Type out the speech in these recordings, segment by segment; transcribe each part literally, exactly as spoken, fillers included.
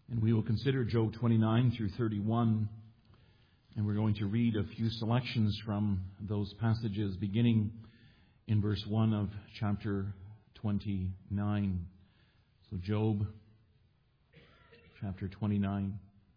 And we will consider Job twenty-nine through thirty-one. And we're going to read a few selections from those passages beginning in verse one of chapter twenty-nine. So Job chapter twenty-nine.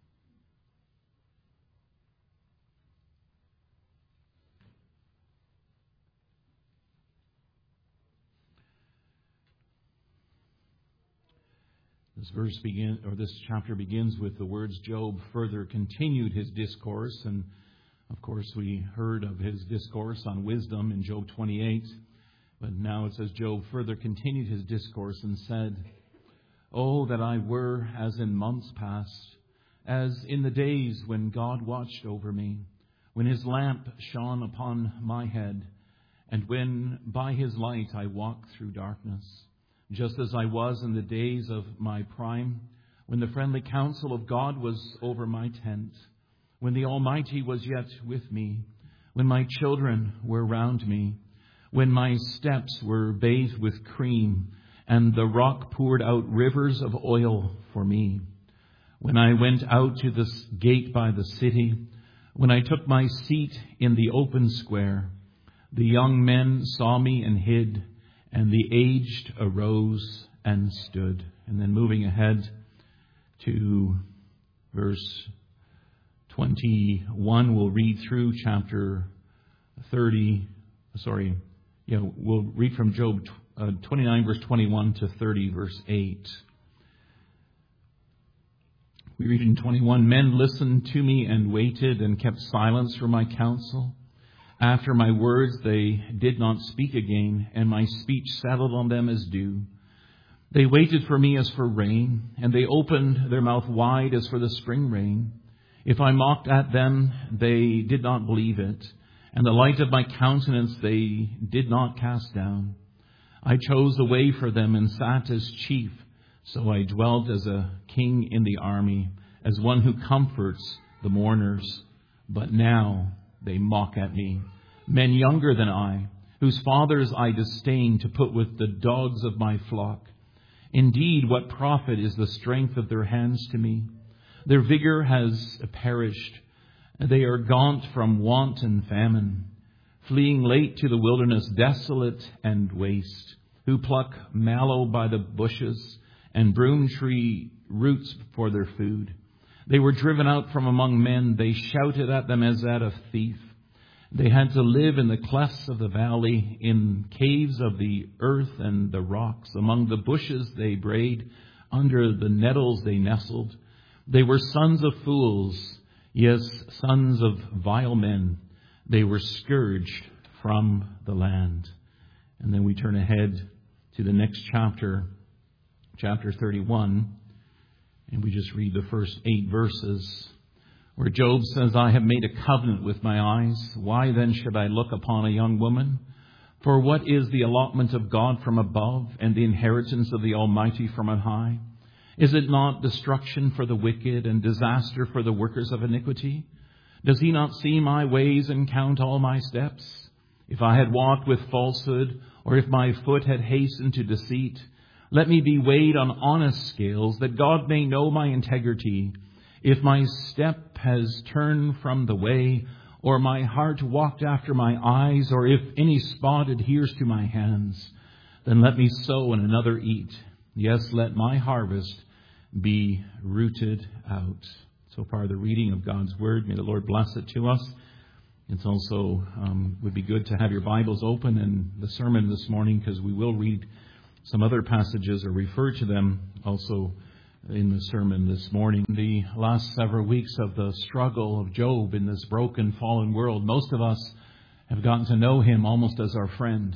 This verse begin, or this chapter begins with the words, Job further continued his discourse. And of course we heard of his discourse on wisdom in Job twenty-eight. But now it says, Job further continued his discourse and said, "Oh, that I were as in months past, as in the days when God watched over me, when his lamp shone upon my head, and when by his light I walked through darkness. Just as I was in the days of my prime, when the friendly counsel of God was over my tent, when the Almighty was yet with me, when my children were round me, when my steps were bathed with cream, and the rock poured out rivers of oil for me. When I went out to the gate by the city, when I took my seat in the open square, the young men saw me and hid, and the aged arose and stood." And then moving ahead to verse twenty-one, we'll read through chapter thirty. Sorry, yeah, we'll read from Job uh, twenty-nine, verse twenty-one to thirty, verse eight. We read in twenty-one, "Men listened to me and waited and kept silence for my counsel. After my words they did not speak again, and my speech settled on them as dew. They waited for me as for rain, and they opened their mouth wide as for the spring rain. If I mocked at them, they did not believe it, and the light of my countenance they did not cast down. I chose the way for them and sat as chief, so I dwelt as a king in the army, as one who comforts the mourners. But now they mock at me, men younger than I, whose fathers I disdain to put with the dogs of my flock. Indeed, what profit is the strength of their hands to me? Their vigor has perished. They are gaunt from want and famine, fleeing late to the wilderness, desolate and waste, who pluck mallow by the bushes and broom tree roots for their food. They were driven out from among men. They shouted at them as at a thief. They had to live in the clefts of the valley, in caves of the earth and the rocks. Among the bushes they brayed, under the nettles they nestled. They were sons of fools, yes, sons of vile men. They were scourged from the land." And then we turn ahead to the next chapter, chapter thirty-one. And we just read the first eight verses, where Job says, "I have made a covenant with my eyes. Why then should I look upon a young woman? For what is the allotment of God from above, and the inheritance of the Almighty from on high? Is it not destruction for the wicked and disaster for the workers of iniquity? Does he not see my ways and count all my steps? If I had walked with falsehood, or if my foot had hastened to deceit, let me be weighed on honest scales, that God may know my integrity. If my step has turned from the way, or my heart walked after my eyes, or if any spot adheres to my hands, then let me sow and another eat. Yes, let my harvest be rooted out." So far, the reading of God's Word. May the Lord bless it to us. It's also um, would be good to have your Bibles open in the sermon this morning, because we will read some other passages or refer to them also in the sermon this morning. The last several weeks of the struggle of Job in this broken, fallen world, most of us have gotten to know him almost as our friend.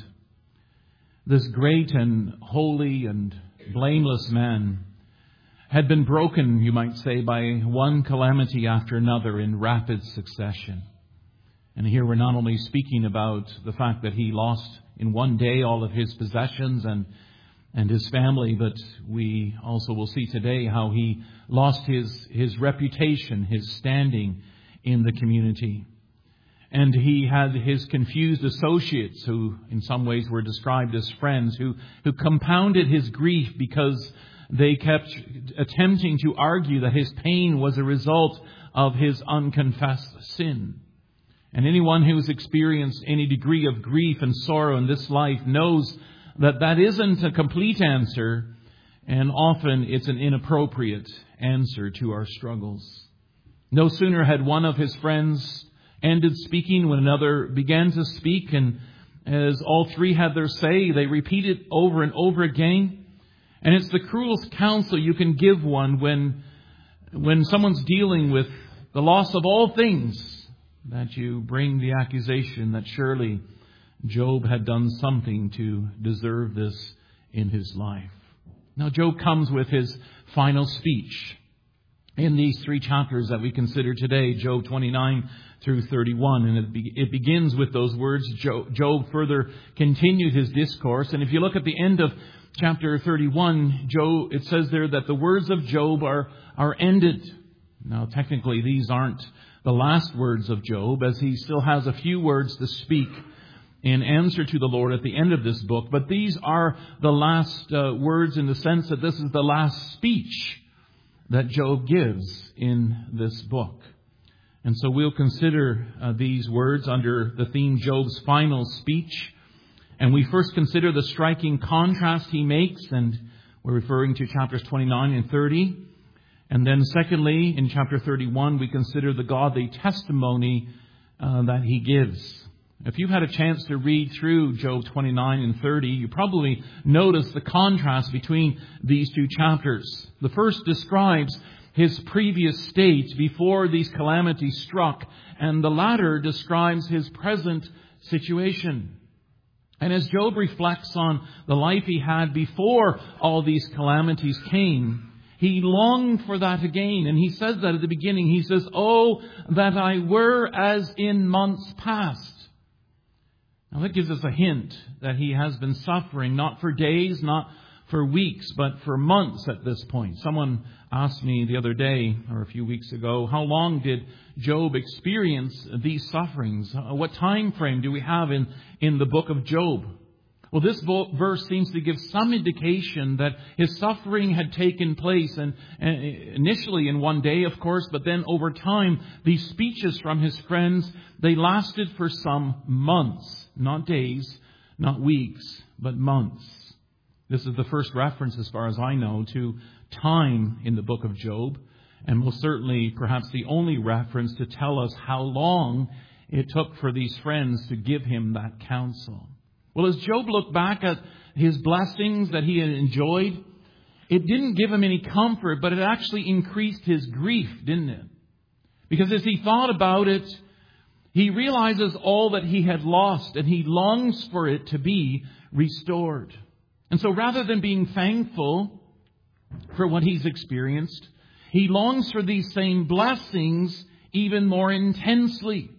This great and holy and blameless man had been broken, you might say, by one calamity after another in rapid succession. And here we're not only speaking about the fact that he lost in one day all of his possessions and and his family, but we also will see today how he lost his, his reputation, his standing in the community. And he had his confused associates, who in some ways were described as friends, who, who compounded his grief because they kept attempting to argue that his pain was a result of his unconfessed sin. And anyone who's experienced any degree of grief and sorrow in this life knows that that isn't a complete answer, and often it's an inappropriate answer to our struggles. No sooner had one of his friends ended speaking when another began to speak, and as all three had their say, they repeated over and over again. And it's the cruelest counsel you can give one when, when someone's dealing with the loss of all things, that you bring the accusation that surely Job had done something to deserve this in his life. Now Job comes with his final speech in these three chapters that we consider today, Job twenty-nine through thirty-one. And it, be, it begins with those words. Job, Job further continued his discourse. And if you look at the end of chapter thirty-one, Job, it says there that the words of Job are, are ended. Now technically these aren't the last words of Job, as he still has a few words to speak in answer to the Lord at the end of this book. But these are the last uh, words, in the sense that this is the last speech that Job gives in this book. And so we'll consider uh, these words under the theme Job's final speech. And we first consider the striking contrast he makes, and we're referring to chapters twenty-nine and thirty. And then secondly, in chapter thirty-one, we consider the godly testimony uh, that he gives. If you've had a chance to read through Job twenty-nine and thirty, you probably notice the contrast between these two chapters. The first describes his previous state before these calamities struck, and the latter describes his present situation. And as Job reflects on the life he had before all these calamities came, he longed for that again. And he says that at the beginning. He says, "Oh, that I were as in months past." Now that gives us a hint that he has been suffering, not for days, not for weeks, but for months at this point. Someone asked me the other day, or a few weeks ago, how long did Job experience these sufferings? What time frame do we have in, in the book of Job? Well, this verse seems to give some indication that his suffering had taken place, and, and initially in one day, of course, but then over time, these speeches from his friends, they lasted for some months, not days, not weeks, but months. This is the first reference, as far as I know, to time in the book of Job, and most certainly perhaps the only reference to tell us how long it took for these friends to give him that counsel. Well, as Job looked back at his blessings that he had enjoyed, it didn't give him any comfort, but it actually increased his grief, didn't it? Because as he thought about it, he realizes all that he had lost, and he longs for it to be restored. And so rather than being thankful for what he's experienced, he longs for these same blessings even more intensely.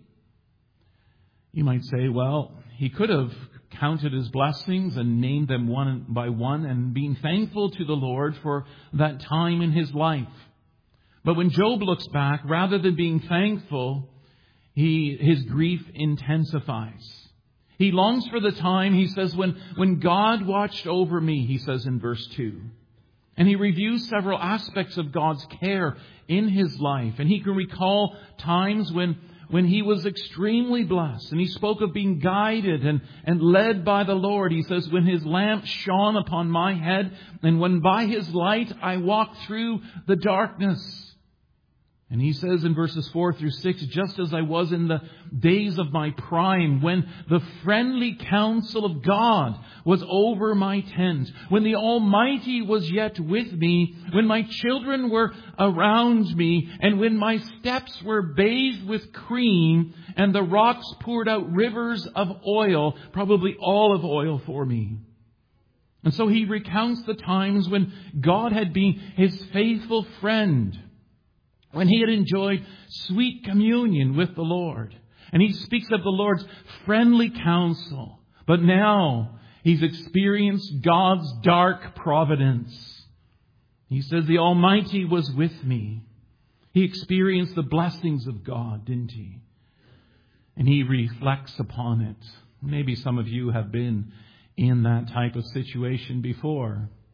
You might say, well, he could have counted his blessings and named them one by one and being thankful to the Lord for that time in his life. But when Job looks back, rather than being thankful, he his grief intensifies. He longs for the time, he says, when, when God watched over me, he says in verse two. And he reviews several aspects of God's care in his life. And he can recall times when When he was extremely blessed, and he spoke of being guided and, and led by the Lord. He says, when his lamp shone upon my head, and when by his light I walked through the darkness. And he says in verses four through six, just as I was in the days of my prime, when the friendly counsel of God was over my tent, when the Almighty was yet with me, when my children were around me, and when my steps were bathed with cream, and the rocks poured out rivers of oil, probably olive oil for me. And so he recounts the times when God had been his faithful friend, when he had enjoyed sweet communion with the Lord. And he speaks of the Lord's friendly counsel. But now he's experienced God's dark providence. He says the Almighty was with me. He experienced the blessings of God, didn't he? And he reflects upon it. Maybe some of you have been in that type of situation before.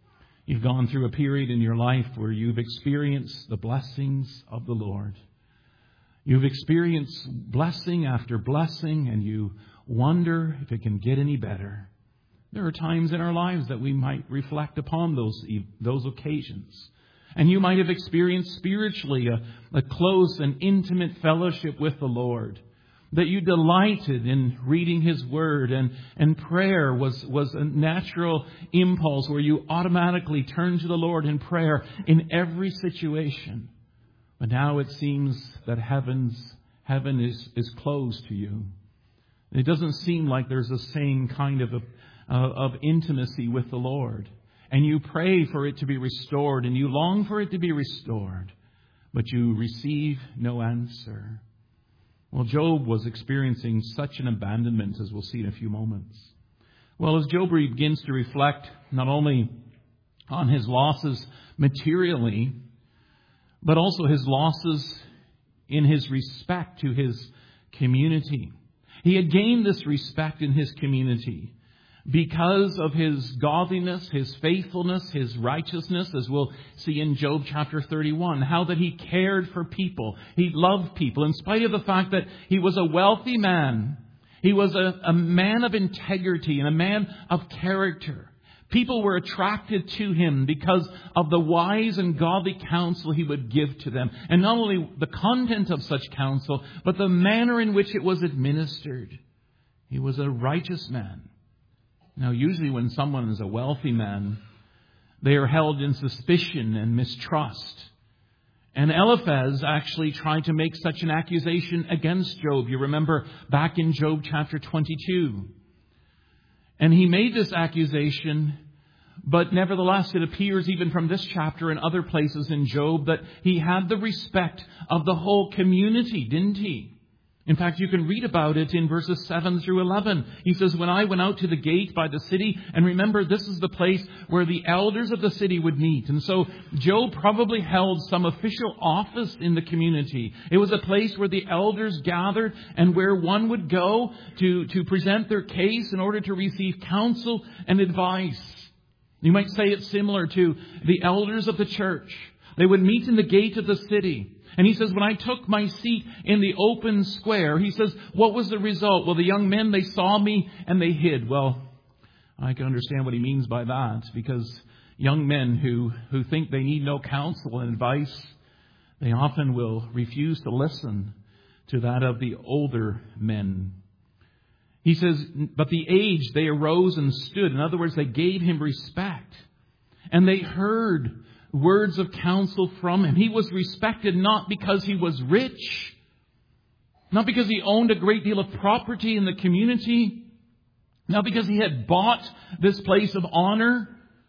You've gone through a period in your life where you've experienced the blessings of the Lord. You've experienced blessing after blessing, and you wonder if it can get any better. There are times in our lives that we might reflect upon those, those occasions. And you might have experienced spiritually a, a close and intimate fellowship with the Lord. That you delighted in reading His Word, and, and prayer was, was a natural impulse where you automatically turn to the Lord in prayer in every situation. But now it seems that heaven's, heaven is, is closed to you. It doesn't seem like there's the same kind of, a, uh, of intimacy with the Lord. And you pray for it to be restored, and you long for it to be restored, but you receive no answer. Well, Job was experiencing such an abandonment, as we'll see in a few moments. Well, as Job begins to reflect not only on his losses materially, but also his losses in his respect to his community. He had gained this respect in his community because of his godliness, his faithfulness, his righteousness, as we'll see in Job chapter thirty-one, how that he cared for people. He loved people in spite of the fact that he was a wealthy man. He was a, a man of integrity and a man of character. People were attracted to him because of the wise and godly counsel he would give to them. And not only the content of such counsel, but the manner in which it was administered. He was a righteous man. Now, usually when someone is a wealthy man, they are held in suspicion and mistrust. And Eliphaz actually tried to make such an accusation against Job. You remember back in Job chapter twenty-two. And he made this accusation, but nevertheless it appears even from this chapter and other places in Job that he had the respect of the whole community, didn't he? In fact, you can read about it in verses seven through eleven. He says, when I went out to the gate by the city, and remember, this is the place where the elders of the city would meet. And so Job probably held some official office in the community. It was a place where the elders gathered and where one would go to, to present their case in order to receive counsel and advice. You might say it's similar to the elders of the church. They would meet in the gate of the city. And he says, when I took my seat in the open square, he says, what was the result? Well, the young men, they saw me and they hid. Well, I can understand what he means by that, because young men who, who think they need no counsel and advice, they often will refuse to listen to that of the older men. He says, but the aged, they arose and stood. In other words, they gave him respect. And they heard words of counsel from him. He was respected not because he was rich, not because he owned a great deal of property in the community, not because he had bought this place of honor,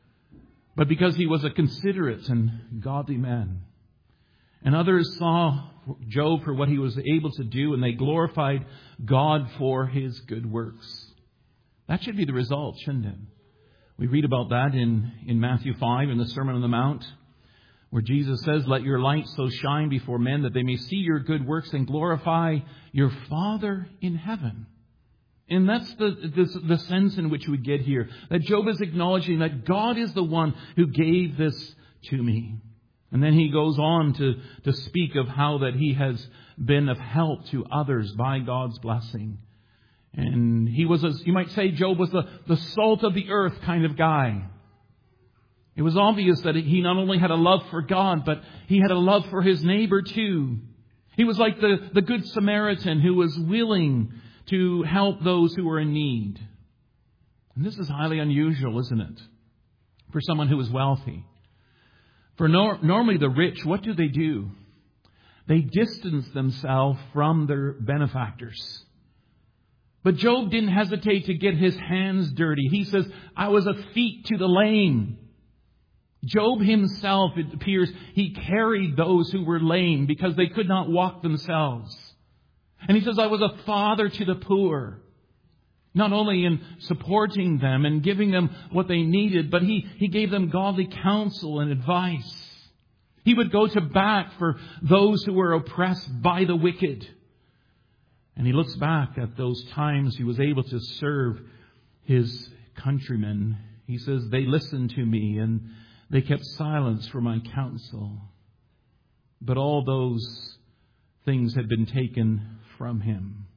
but because he was a considerate and godly man. And others saw Job for what he was able to do, and they glorified God for his good works. That should be the result, shouldn't it? We read about that in, in Matthew five in the Sermon on the Mount, where Jesus says, let your light so shine before men that they may see your good works and glorify your Father in heaven. And that's the, the, the sense in which we get here, that Job is acknowledging that God is the one who gave this to me. And then he goes on to, to speak of how that he has been of help to others by God's blessing. And he was, a, you might say, Job was the, the salt of the earth kind of guy. It was obvious that he not only had a love for God, but he had a love for his neighbor too. He was like the, the Good Samaritan who was willing to help those who were in need. And this is highly unusual, isn't it? For someone who is wealthy. For nor- normally the rich, what do they do? They distance themselves from their benefactors. But Job didn't hesitate to get his hands dirty. He says, I was a feet to the lame. Job himself, it appears, he carried those who were lame because they could not walk themselves. And he says, I was a father to the poor. Not only in supporting them and giving them what they needed, but he, he gave them godly counsel and advice. He would go to bat for those who were oppressed by the wicked. And he looks back at those times he was able to serve his countrymen. He says, they listened to me and They kept silence for my counsel. But all those things had been taken from him.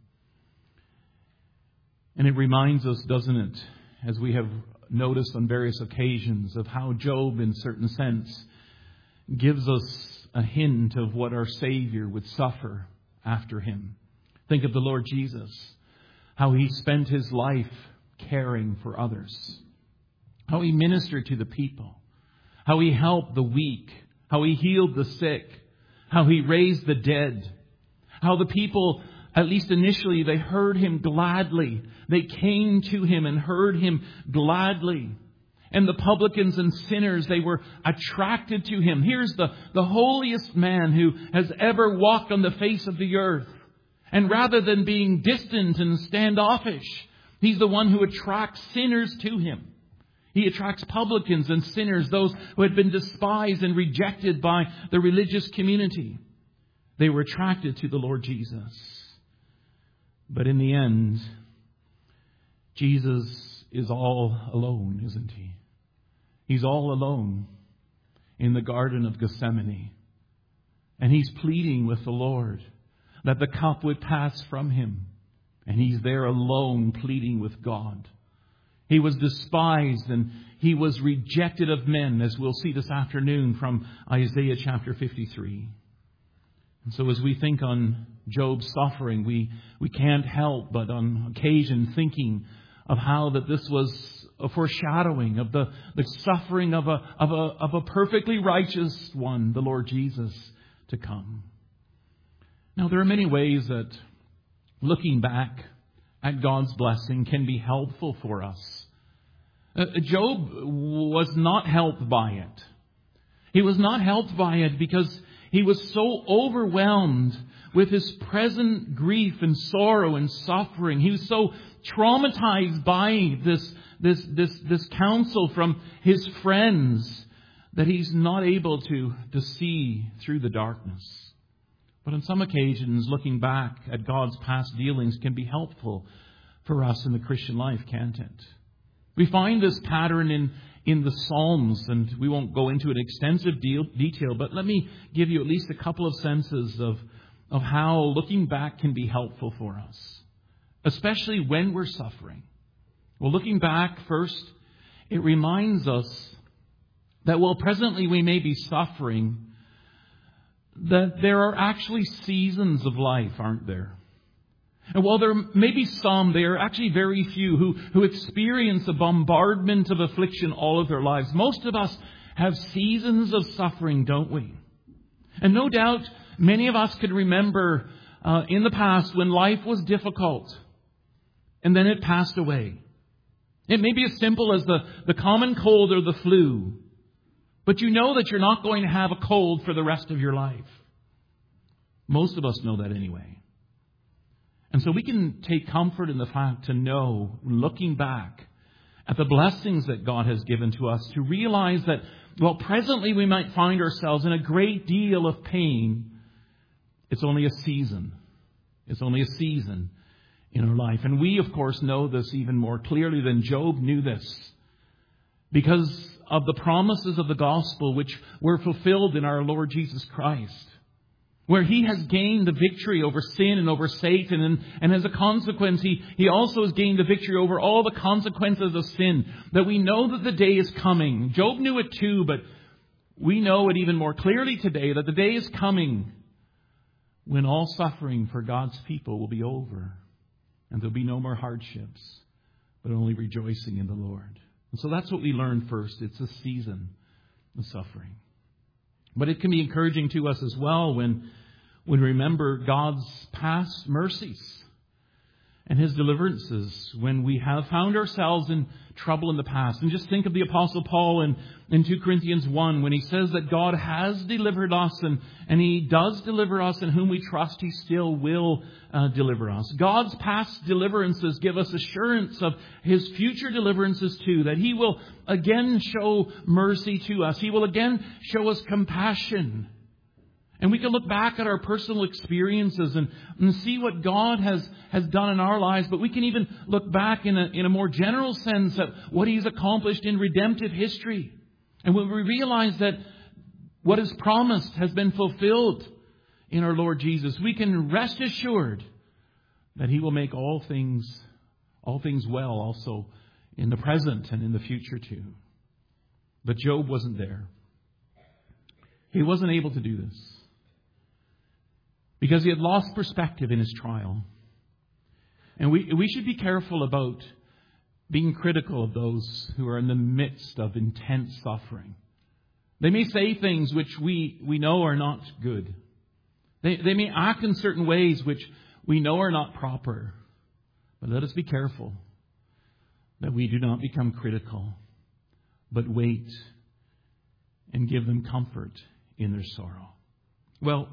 And it reminds us, doesn't it, as we have noticed on various occasions, of how Job, in certain sense, gives us a hint of what our Savior would suffer after him. Think of the Lord Jesus, how he spent his life caring for others, how he ministered to the people, how he helped the weak, how he healed the sick, how he raised the dead, how the people, at least initially, they heard him gladly. They came to him and heard him gladly. And the publicans and sinners, they were attracted to him. Here's the, the holiest man who has ever walked on the face of the earth. And rather than being distant and standoffish, he's the one who attracts sinners to him. He attracts publicans and sinners, those who had been despised and rejected by the religious community. They were attracted to the Lord Jesus. But in the end, Jesus is all alone, isn't he? He's all alone in the Garden of Gethsemane. And he's pleading with the Lord that the cup would pass from him. And he's there alone pleading with God. He was despised and he was rejected of men, as we'll see this afternoon from Isaiah chapter fifty-three. And so as we think on Job's suffering, we, we can't help but on occasion thinking of how that this was a foreshadowing of the, the suffering of a, of, a, of a perfectly righteous one, the Lord Jesus, to come. Now, there are many ways that looking back at God's blessing can be helpful for us. Uh, Job was not helped by it. He was not helped by it because he was so overwhelmed with his present grief and sorrow and suffering. He was so traumatized by this, this, this, this counsel from his friends that he's not able to, to see through the darkness. But on some occasions, looking back at God's past dealings can be helpful for us in the Christian life, can't it? We find this pattern in, in the Psalms, and we won't go into an extensive deal, detail, but let me give you at least a couple of senses of, of how looking back can be helpful for us, especially when we're suffering. Well, looking back first, it reminds us that while presently we may be suffering, that there are actually seasons of life, aren't there? And while there may be some, there are actually very few who, who experience a bombardment of affliction all of their lives. Most of us have seasons of suffering, don't we? And no doubt, many of us could remember uh, in the past when life was difficult and then it passed away. It may be as simple as the, the common cold or the flu, but you know that you're not going to have a cold for the rest of your life. Most of us know that anyway. And so we can take comfort in the fact to know, looking back at the blessings that God has given to us, to realize that, while presently we might find ourselves in a great deal of pain, it's only a season. It's only a season in our life. And we, of course, know this even more clearly than Job knew this, because of the promises of the gospel which were fulfilled in our Lord Jesus Christ, where he has gained the victory over sin and over Satan. And, and as a consequence, he, he also has gained the victory over all the consequences of sin. That we know that the day is coming. Job knew it too, but we know it even more clearly today, that the day is coming when all suffering for God's people will be over. And there'll be no more hardships, but only rejoicing in the Lord. And so that's what we learn first. It's a season of suffering. But it can be encouraging to us as well when we remember God's past mercies and his deliverances when we have found ourselves in trouble in the past. And just think of the Apostle Paul in, in two Corinthians one, when he says that God has delivered us and, and he does deliver us, and whom we trust he still will uh, deliver us. God's past deliverances give us assurance of his future deliverances too, that he will again show mercy to us. He will again show us compassion. And we can look back at our personal experiences and, and see what God has, has done in our lives. But we can even look back in a, in a more general sense at what he's accomplished in redemptive history. And when we realize that what is promised has been fulfilled in our Lord Jesus, we can rest assured that He will make all things, all things well also in the present and in the future too. But Job wasn't there. He wasn't able to do this because he had lost perspective in his trial. And we, we should be careful about being critical of those who are in the midst of intense suffering. They may say things which we, we know are not good. They, they may act in certain ways which we know are not proper. But let us be careful that we do not become critical, but wait and give them comfort in their sorrow. Well,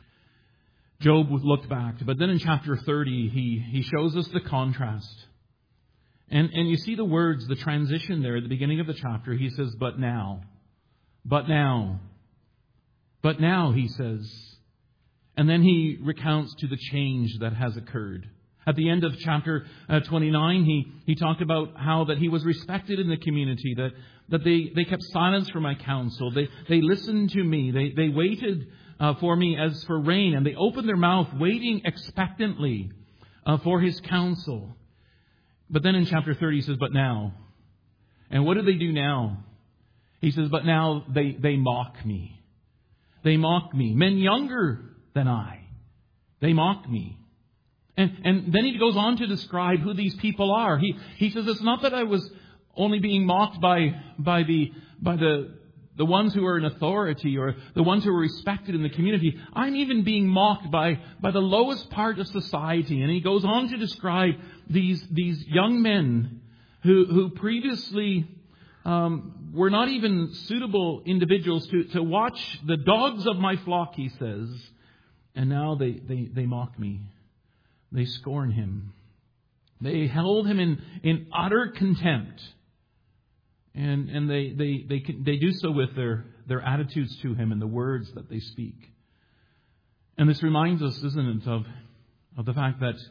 Job looked back, but then in chapter thirty, he, he shows us the contrast. And, and you see the words, the transition there at the beginning of the chapter. He says, but now, but now, but now, he says. And then he recounts to the change that has occurred. At the end of chapter uh, twenty-nine, he, he talked about how that he was respected in the community, that, that they, they kept silence for my counsel. They, they listened to me. They, they waited uh, for me as for rain, and they opened their mouth, waiting expectantly uh, for his counsel. But then in chapter thirty, he says, but now. And what do they do now? He says, but now they, they mock me. They mock me. Men younger than I. They mock me. And, and then he goes on to describe who these people are. He, he says, it's not that I was only being mocked by, by the, by the, the ones who are in authority or the ones who are respected in the community. I'm even being mocked by, by the lowest part of society. And he goes on to describe these, these young men who, who previously, um, were not even suitable individuals to, to watch the dogs of my flock, he says. And now they, they, they mock me. They scorn him. They held him in, in utter contempt. And, and they, they, they, they do so with their, their attitudes to him and the words that they speak. And this reminds us, isn't it, of, of the fact that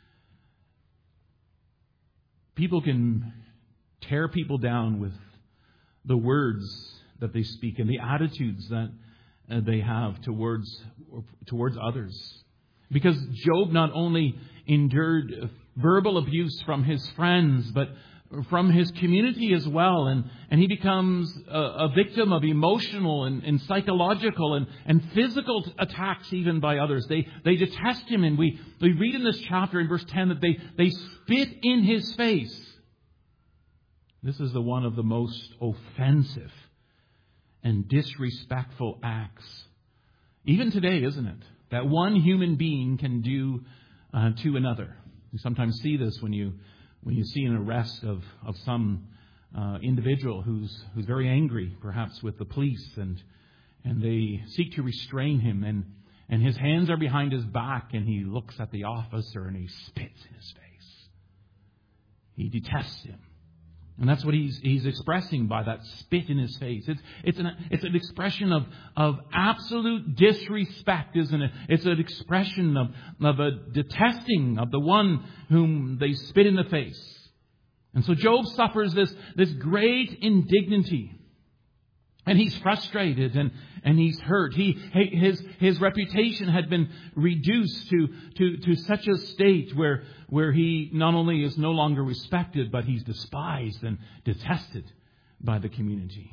people can tear people down with the words that they speak and the attitudes that uh, they have towards, towards others. Because Job not only endured verbal abuse from his friends, but from his community as well. And, and he becomes a, a victim of emotional and, and psychological and, and physical attacks even by others. They, they detest him. And we, we read in this chapter in verse ten that they, they spit in his face. This is the one of the most offensive and disrespectful acts. Even today, isn't it? That one human being can do uh, to another. You sometimes see this when you when you see an arrest of of some uh, individual who's who's very angry, perhaps with the police, and and they seek to restrain him, and and his hands are behind his back, and he looks at the officer and he spits in his face. He detests him. And that's what he's he's expressing by that spit in his face. It's it's an it's an expression of of absolute disrespect, isn't it? It's an expression of of a detesting of the one whom they spit in the face. And so Job suffers this this great indignity, and he's frustrated and and he's hurt. He his his reputation had been reduced to to to such a state where. where he not only is no longer respected, but he's despised and detested by the community.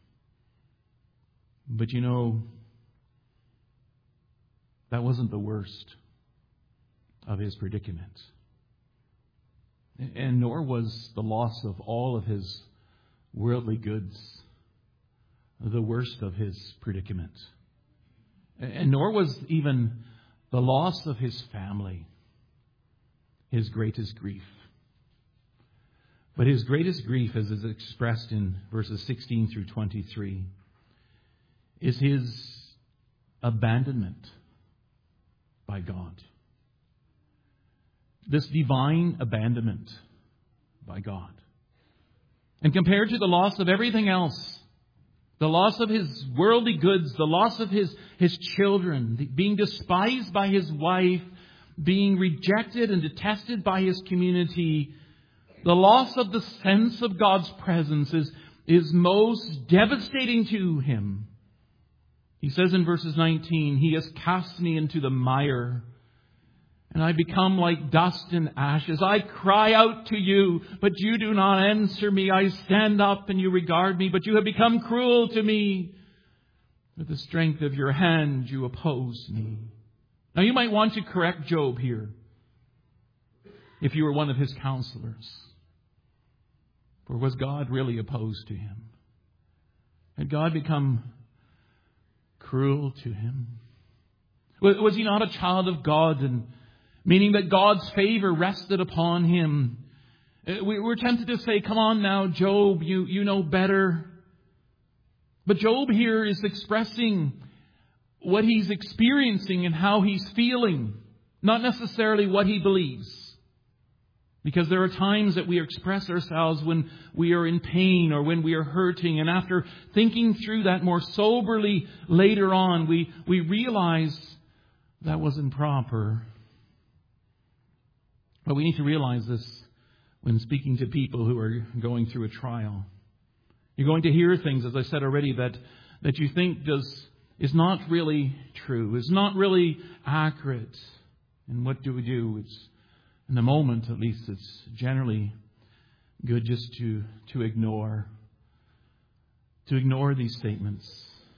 But you know, that wasn't the worst of his predicament. And nor was the loss of all of his worldly goods the worst of his predicament. And nor was even the loss of his family his greatest grief. But his greatest grief, as is expressed in verses sixteen through twenty-three, is his abandonment by God. This divine abandonment by God. And compared to the loss of everything else, the loss of his worldly goods, the loss of his, his children, being despised by his wife, being rejected and detested by his community, the loss of the sense of God's presence is, is most devastating to him. He says in verses nineteen, He has cast me into the mire, and I become like dust and ashes. I cry out to you, but you do not answer me. I stand up and you regard me, but you have become cruel to me. With the strength of your hand you oppose me. Now you might want to correct Job here, if you were one of his counselors. For was God really opposed to him? Had God become cruel to him? Was he not a child of God, and meaning that God's favor rested upon him? We're tempted to say, come on now, Job, you, you know better. But Job here is expressing what he's experiencing and how he's feeling, not necessarily what he believes. Because there are times that we express ourselves when we are in pain or when we are hurting. And after thinking through that more soberly later on, we, we realize that wasn't proper. But we need to realize this when speaking to people who are going through a trial. You're going to hear things, as I said already, that, that you think does is not really true, is not really accurate. And what do we do? It's in the moment, at least, it's generally good just to, to ignore. To ignore these statements.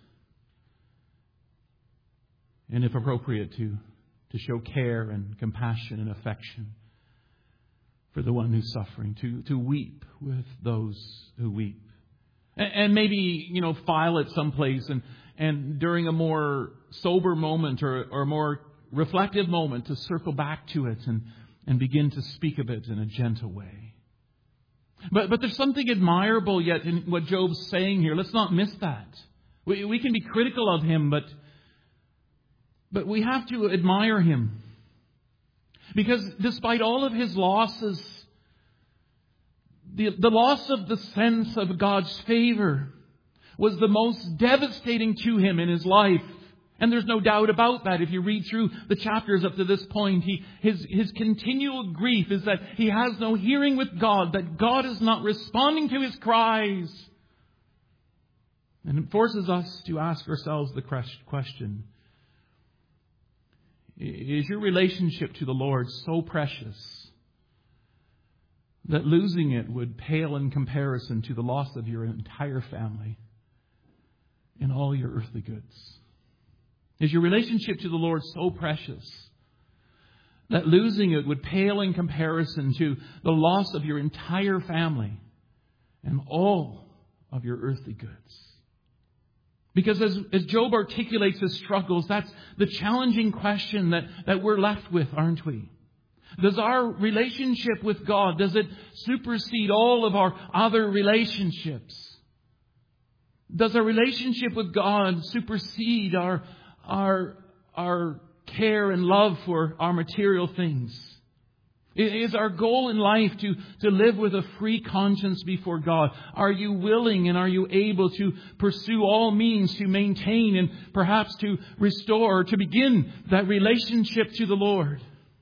And if appropriate, to, to show care and compassion and affection for the one who's suffering. To, to weep with those who weep. And, and maybe, you know, file it someplace and, and during a more sober moment or, or a more reflective moment to circle back to it and And begin to speak of it in a gentle way. But but there's something admirable yet in what Job's saying here. Let's not miss that. We, we can be critical of him, but, but we have to admire him. Because despite all of his losses, the, the loss of the sense of God's favor was the most devastating to him in his life. And there's no doubt about that. If you read through the chapters up to this point, he, his, his continual grief is that he has no hearing with God, that God is not responding to his cries. And it forces us to ask ourselves the question, is your relationship to the Lord so precious that losing it would pale in comparison to the loss of your entire family and all your earthly goods? Is your relationship to the Lord so precious that losing it would pale in comparison to the loss of your entire family and all of your earthly goods? Because as, as Job articulates his struggles, that's the challenging question that, that we're left with, aren't we? Does our relationship with God, does it supersede all of our other relationships? Does our relationship with God supersede our Our, our care and love for our material things? Is our goal in life to, to live with a free conscience before God? Are you willing and are you able to pursue all means to maintain and perhaps to restore, to begin that relationship to the Lord?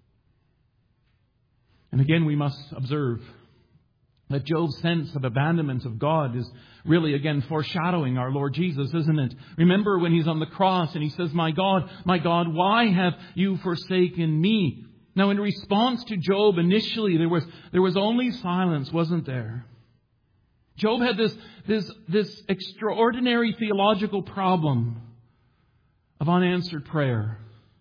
And again, we must observe that Job's sense of abandonment of God is really, again, foreshadowing our Lord Jesus, isn't it? Remember when he's on the cross and he says, my God, my God, why have you forsaken me? Now, in response to Job, initially, there was, there was only silence, wasn't there? Job had this, this, this extraordinary theological problem of unanswered prayer.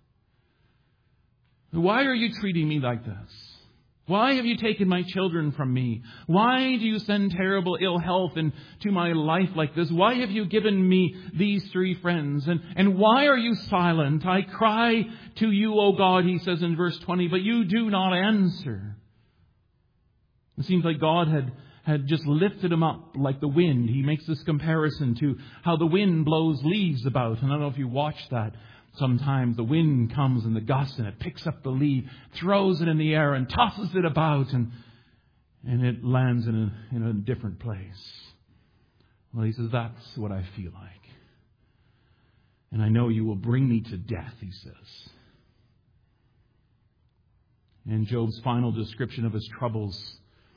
Why are you treating me like this? Why have you taken my children from me? Why do you send terrible ill health into my life like this? Why have you given me these three friends? And, and why are you silent? I cry to you, O God, he says in verse twenty, but you do not answer. It seems like God had, had just lifted him up like the wind. He makes this comparison to how the wind blows leaves about. And I don't know if you watched that. Sometimes the wind comes in the gust and it picks up the leaf, throws it in the air and tosses it about and, and it lands in a, in a different place. Well, he says, that's what I feel like. And I know you will bring me to death, he says. And Job's final description of his troubles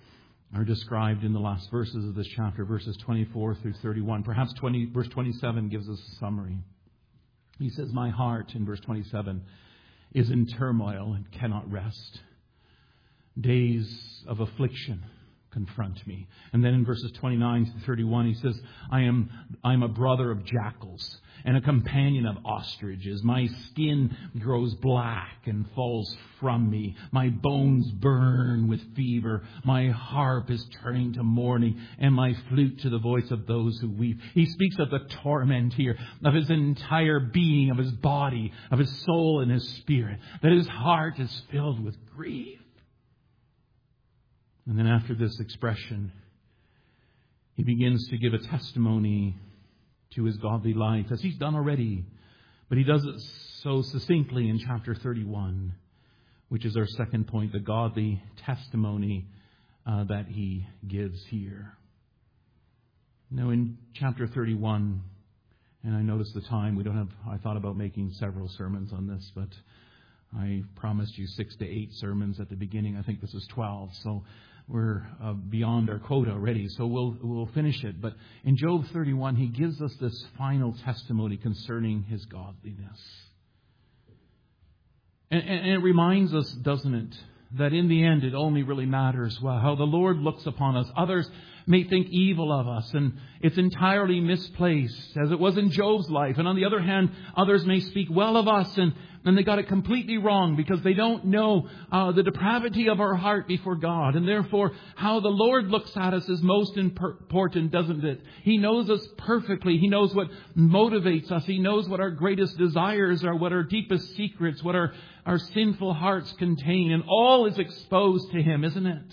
are described in the last verses of this chapter, verses twenty-four through thirty-one. Perhaps twenty, verse twenty-seven gives us a summary. He says, "My heart," in verse twenty-seven, "is in turmoil and cannot rest. Days of affliction confront me." And then in verses twenty-nine to thirty-one, he says, I am I am a brother of jackals and a companion of ostriches. My skin grows black and falls from me. My bones burn with fever. My harp is turning to mourning, and my flute to the voice of those who weep. He speaks of the torment here, of his entire being, of his body, of his soul and his spirit, that his heart is filled with grief. And then after this expression, he begins to give a testimony to his godly life, as he's done already. But he does it so succinctly in chapter thirty-one, which is our second point, the godly testimony uh, that he gives here. Now in chapter thirty-one, and I noticed the time, we don't have, I thought about making several sermons on this, but I promised you six to eight sermons at the beginning. I think this is twelve, so we're uh, beyond our quota already, so we'll we'll finish it. But in Job thirty-one, he gives us this final testimony concerning his godliness. And, and it reminds us, doesn't it, that in the end it only really matters well how the Lord looks upon us. Others may think evil of us, and it's entirely misplaced, as it was in Job's life. And on the other hand, others may speak well of us, and, and they got it completely wrong because they don't know uh, the depravity of our heart before God. And therefore, how the Lord looks at us is most important, doesn't it? He knows us perfectly. He knows what motivates us. He knows what our greatest desires are, what our deepest secrets, what our, our sinful hearts contain. And all is exposed to Him, isn't it?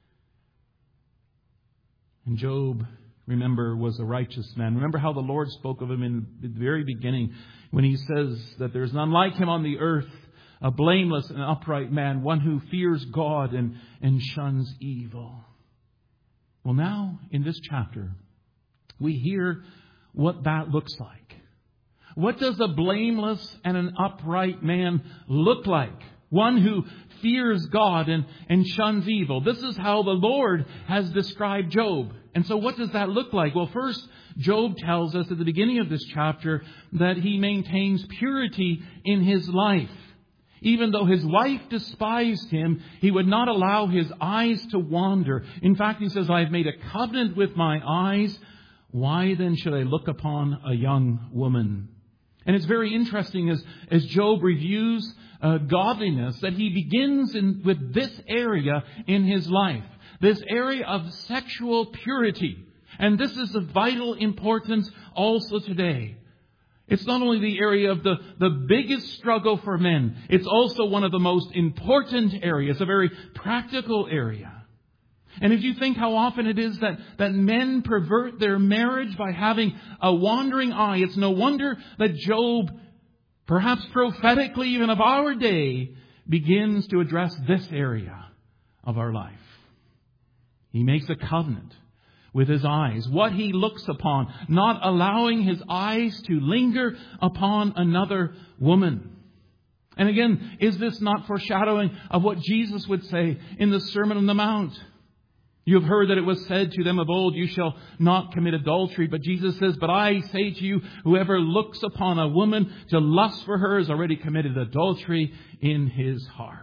And Job, remember, was a righteous man. Remember how the Lord spoke of him in the very beginning when He says that there's none like him on the earth, a blameless and upright man, one who fears God and, and shuns evil. Well, now, in this chapter, we hear what that looks like. What does a blameless and an upright man look like? One who fears God and, and shuns evil. This is how the Lord has described Job. And so what does that look like? Well, first, Job tells us at the beginning of this chapter that he maintains purity in his life. Even though his wife despised him, he would not allow his eyes to wander. In fact, he says, I have made a covenant with my eyes. Why then should I look upon a young woman? And it's very interesting as, as Job reviews uh, godliness that he begins in, with this area in his life. This area of sexual purity. And this is of vital importance also today. It's not only the area of the, the biggest struggle for men. It's also one of the most important areas, a very practical area. And if you think how often it is that, that men pervert their marriage by having a wandering eye, it's no wonder that Job, perhaps prophetically even of our day, begins to address this area of our life. He makes a covenant with his eyes, what he looks upon, not allowing his eyes to linger upon another woman. And again, is this not foreshadowing of what Jesus would say in the Sermon on the Mount? You have heard that it was said to them of old, you shall not commit adultery. But Jesus says, but I say to you, whoever looks upon a woman to lust for her has already committed adultery in his heart.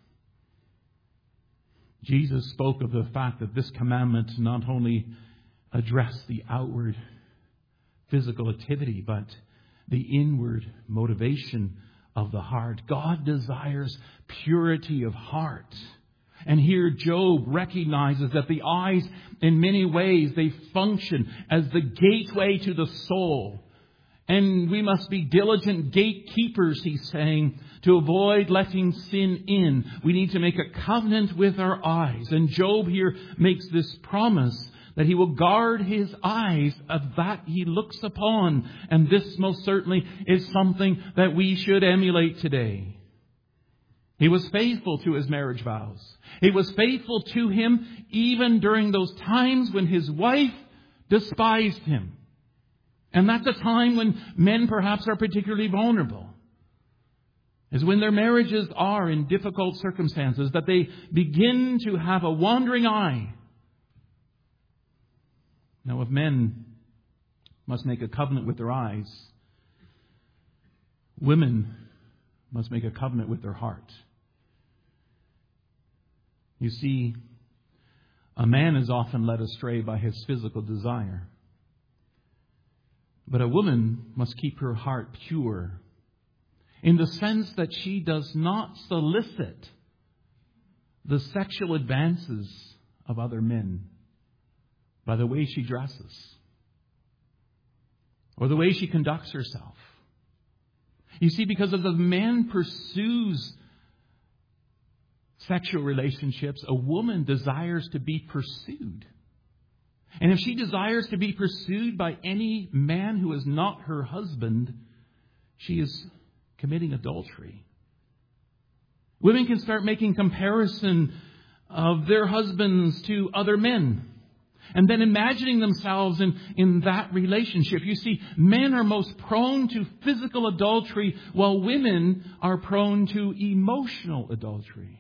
Jesus spoke of the fact that this commandment not only addressed the outward physical activity, but the inward motivation of the heart. God desires purity of heart. And here Job recognizes that the eyes, in many ways, they function as the gateway to the soul. And we must be diligent gatekeepers, he's saying, to avoid letting sin in. We need to make a covenant with our eyes. And Job here makes this promise that he will guard his eyes of that he looks upon. And this most certainly is something that we should emulate today. He was faithful to his marriage vows. He was faithful to him even during those times when his wife despised him. And that's a time when men perhaps are particularly vulnerable. Is when their marriages are in difficult circumstances, that they begin to have a wandering eye Now, if men must make a covenant with their eyes, women must make a covenant with their heart. You see, a man is often led astray by his physical desire. But a woman must keep her heart pure in the sense that she does not solicit the sexual advances of other men by the way she dresses or the way she conducts herself. You see, because if the man pursues sexual relationships, a woman desires to be pursued. And if she desires to be pursued by any man who is not her husband, she is committing adultery. Women can start making comparison of their husbands to other men, and then imagining themselves in, in that relationship. You see, men are most prone to physical adultery, while women are prone to emotional adultery.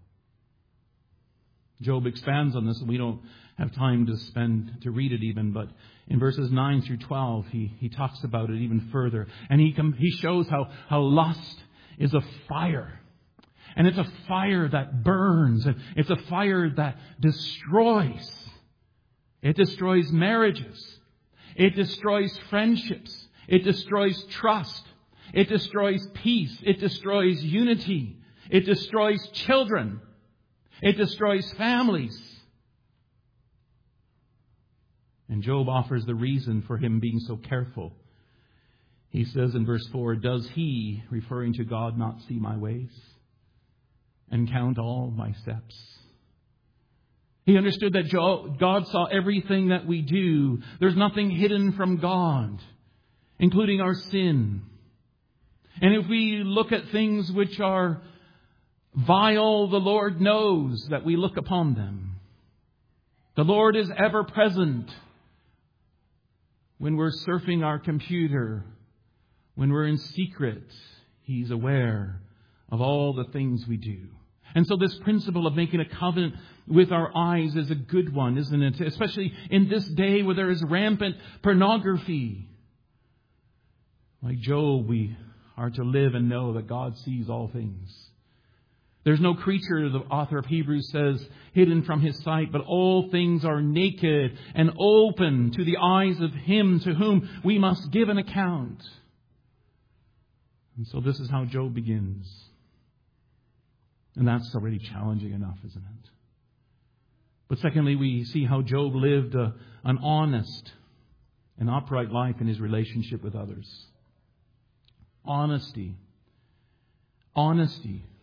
Job expands on this, and we don't have time to spend to read it even, but in verses nine through twelve, he, he talks about it even further. And he, com- he shows how, how lust is a fire. And it's a fire that burns. And it's a fire that destroys. It destroys marriages. It destroys friendships. It destroys trust. It destroys peace. It destroys unity. It destroys children. It destroys families. And Job offers the reason for him being so careful. He says in verse four, "Does he," referring to God, "not see my ways and count all my steps?" He understood that God saw everything that we do. There's nothing hidden from God, including our sin. And if we look at things which are vile, the Lord knows that we look upon them. The Lord is ever present when we're surfing our computer, when we're in secret. He's aware of all the things we do. And so this principle of making a covenant with our eyes is a good one, isn't it? Especially in this day where there is rampant pornography. Like Job, we are to live and know that God sees all things. There's no creature, the author of Hebrews says, hidden from his sight, but all things are naked and open to the eyes of him to whom we must give an account. And so this is how Job begins. And that's already challenging enough, isn't it? But secondly, we see how Job lived a, an honest and upright life in his relationship with others. Honesty. Honesty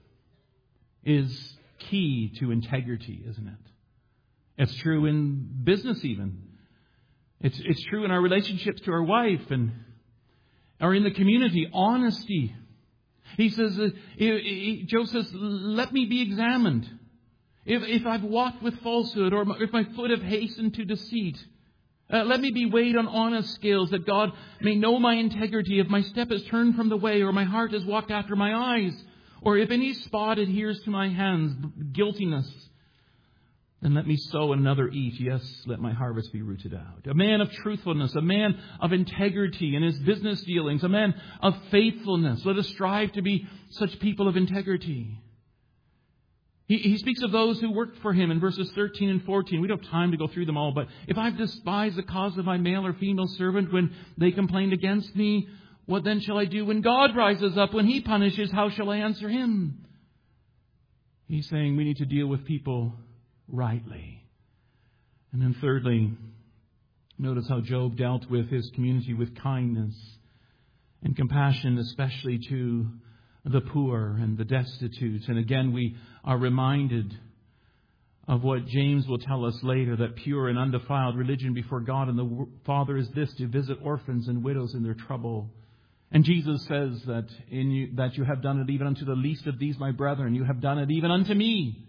is key to integrity, isn't it? It's true in business even. It's, it's true in our relationships to our wife and or in the community. Honesty. He says, uh, he, Job says, "Let me be examined. If, if I've walked with falsehood or if my foot have hastened to deceit, uh, let me be weighed on honest scales that God may know my integrity. If my step is turned from the way or my heart has walked after my eyes, or if any spot adheres to my hands, guiltiness, then let me sow and another eat. Yes, let my harvest be rooted out." A man of truthfulness, a man of integrity in his business dealings, a man of faithfulness. Let us strive to be such people of integrity. He, he speaks of those who worked for him in verses thirteen and fourteen. We don't have time to go through them all, but if I've despised the cause of my male or female servant when they complained against me, what then shall I do when God rises up? When he punishes, how shall I answer him? He's saying we need to deal with people rightly. And then thirdly, notice how Job dealt with his community with kindness and compassion, especially to the poor and the destitute. And again, we are reminded of what James will tell us later, that pure and undefiled religion before God and the Father is this, to visit orphans and widows in their trouble. And Jesus says that in you, that you have done it even unto the least of these, my brethren. You have done it even unto me.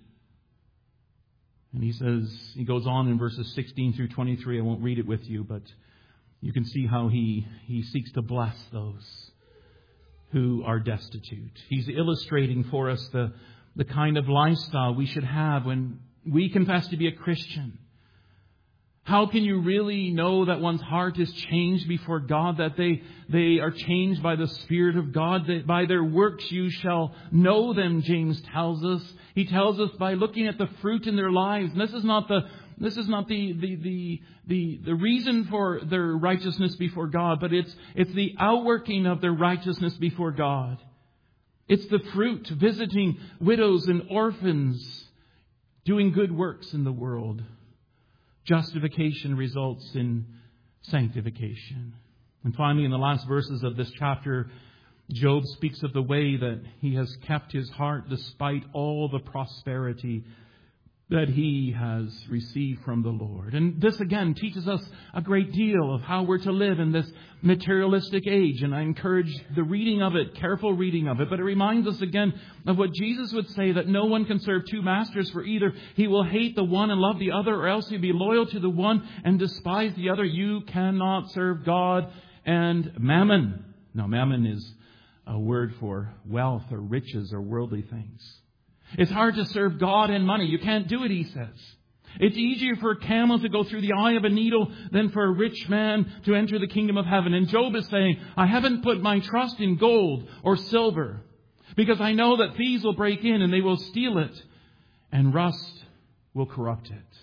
And he says, he goes on in verses sixteen through twenty-three. I won't read it with you, but you can see how he, he seeks to bless those who are destitute. He's illustrating for us the, the kind of lifestyle we should have when we confess to be a Christian. How can you really know that one's heart is changed before God, that they, they are changed by the Spirit of God? That by their works you shall know them, James tells us. He tells us by looking at the fruit in their lives. And this is not the This is not the, the, the, the, the reason for their righteousness before God, but it's, it's the outworking of their righteousness before God. It's the fruit, visiting widows and orphans, doing good works in the world. Justification results in sanctification. And finally, in the last verses of this chapter, Job speaks of the way that he has kept his heart despite all the prosperity that he has received from the Lord. And this again teaches us a great deal of how we're to live in this materialistic age. And I encourage the reading of it, careful reading of it. But it reminds us again of what Jesus would say, that no one can serve two masters, for either he will hate the one and love the other, or else he'll be loyal to the one and despise the other. You cannot serve God and mammon. Now, mammon is a word for wealth or riches or worldly things. It's hard to serve God and money. You can't do it, he says. It's easier for a camel to go through the eye of a needle than for a rich man to enter the kingdom of heaven. And Job is saying, I haven't put my trust in gold or silver, because I know that thieves will break in and they will steal it, and rust will corrupt it.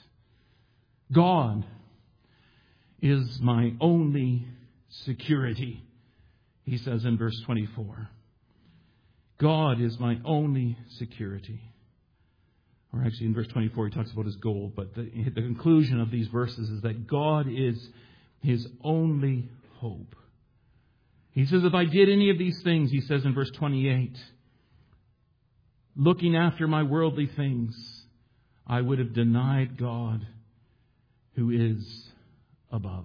God is my only security, he says in verse twenty-four. God is my only security. Or actually in verse twenty-four he talks about his gold. But the, the conclusion of these verses is that God is his only hope. He says, if I did any of these things, he says in verse twenty-eight, looking after my worldly things, I would have denied God who is above.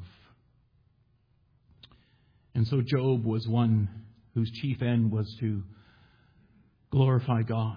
And so Job was one whose chief end was to glorify God.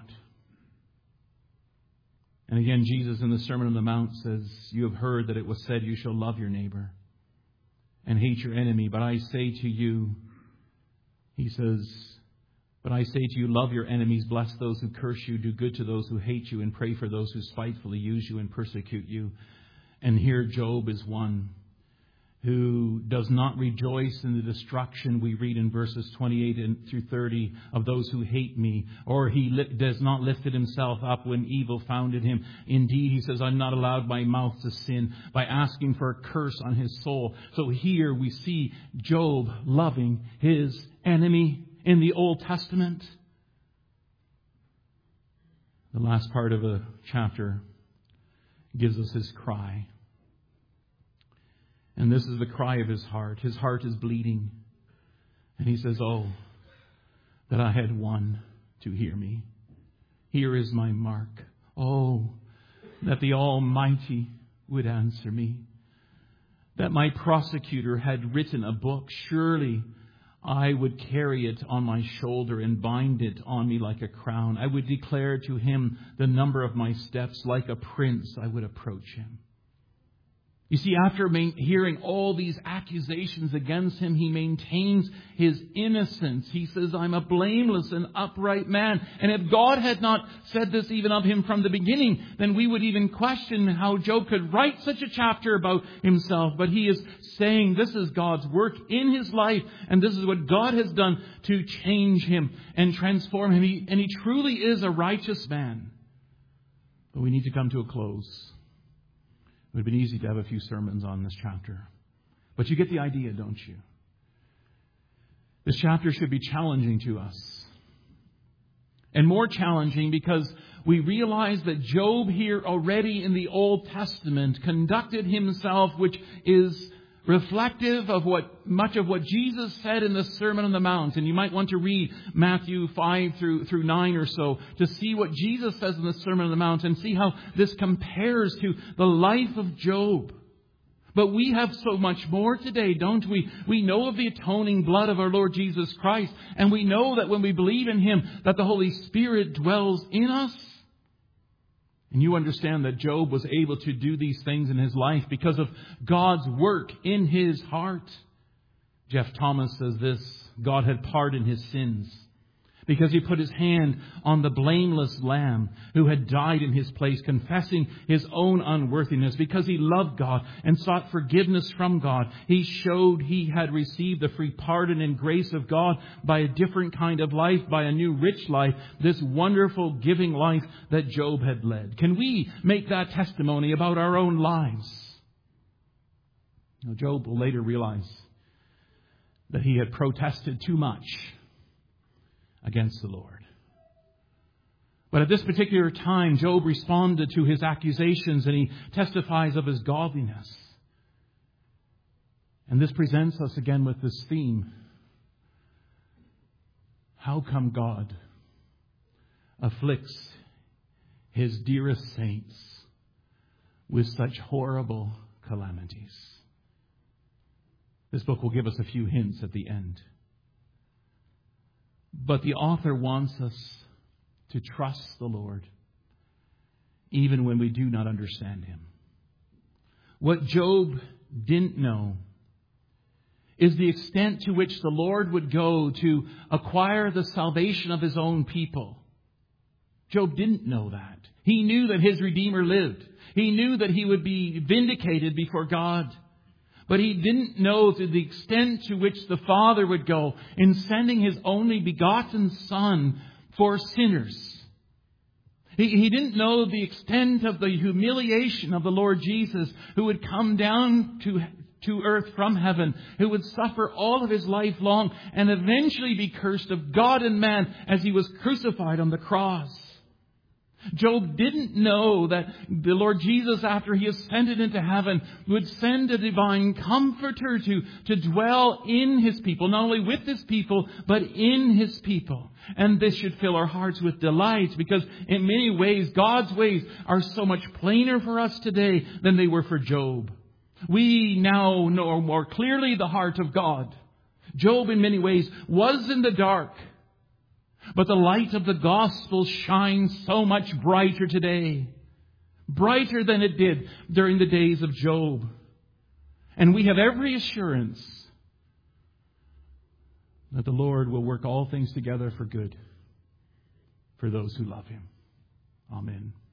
And again, Jesus in the Sermon on the Mount says, you have heard that it was said, you shall love your neighbor and hate your enemy. But I say to you, he says, but I say to you, love your enemies, bless those who curse you, do good to those who hate you, and pray for those who spitefully use you and persecute you. And here Job is one who does not rejoice in the destruction we read in verses twenty-eight through thirty of those who hate me, or he li- does not lift himself up when evil founded him. Indeed, he says, I'm not allowed my mouth to sin, by asking for a curse on his soul. So here we see Job loving his enemy in the Old Testament. The last part of the chapter gives us his cry. And this is the cry of his heart. His heart is bleeding. And he says, oh, that I had one to hear me. Here is my mark. Oh, that the Almighty would answer me. That my prosecutor had written a book. Surely I would carry it on my shoulder and bind it on me like a crown. I would declare to him the number of my steps. Like a prince, I would approach him. You see, after hearing all these accusations against him, he maintains his innocence. He says, I'm a blameless and upright man. And if God had not said this even of him from the beginning, then we would even question how Job could write such a chapter about himself. But he is saying this is God's work in his life, and this is what God has done to change him and transform him. He, and he truly is a righteous man. But we need to come to a close. It would have been easy to have a few sermons on this chapter. But you get the idea, don't you? This chapter should be challenging to us. And more challenging because we realize that Job here already in the Old Testament conducted himself, which is reflective of what much of what Jesus said in the Sermon on the Mount. And you might want to read Matthew five through through nine or so to see what Jesus says in the Sermon on the Mount and see how this compares to the life of Job. But we have so much more today, don't we? We know of the atoning blood of our Lord Jesus Christ, and we know that when we believe in him, that the Holy Spirit dwells in us. And you understand that Job was able to do these things in his life because of God's work in his heart. Jeff Thomas says this: God had pardoned his sins Because he put his hand on the blameless lamb who had died in his place, confessing his own unworthiness. Because he loved God and sought forgiveness from God, he showed he had received the free pardon and grace of God by a different kind of life, by a new rich life, this wonderful giving life that Job had led. Can we make that testimony about our own lives? Now, Job will later realize that he had protested too much against the Lord. But at this particular time, Job responded to his accusations and he testifies of his godliness. And this presents us again with this theme. How come God afflicts his dearest saints with such horrible calamities? This book will give us a few hints at the end. But the author wants us to trust the Lord, even when we do not understand Him. What Job didn't know is the extent to which the Lord would go to acquire the salvation of His own people. Job didn't know that. He knew that his Redeemer lived. He knew that he would be vindicated before God. But he didn't know to the extent to which the Father would go in sending His only begotten Son for sinners. He, he didn't know the extent of the humiliation of the Lord Jesus, who would come down to, to earth from heaven, who would suffer all of His life long and eventually be cursed of God and man as He was crucified on the cross. Job didn't know that the Lord Jesus, after He ascended into heaven, would send a divine comforter to, to dwell in His people, not only with His people, but in His people. And this should fill our hearts with delight, because in many ways, God's ways are so much plainer for us today than they were for Job. We now know more clearly the heart of God. Job, in many ways, was in the dark. But the light of the gospel shines so much brighter today. Brighter than it did during the days of Job. And we have every assurance that the Lord will work all things together for good for those who love Him. Amen.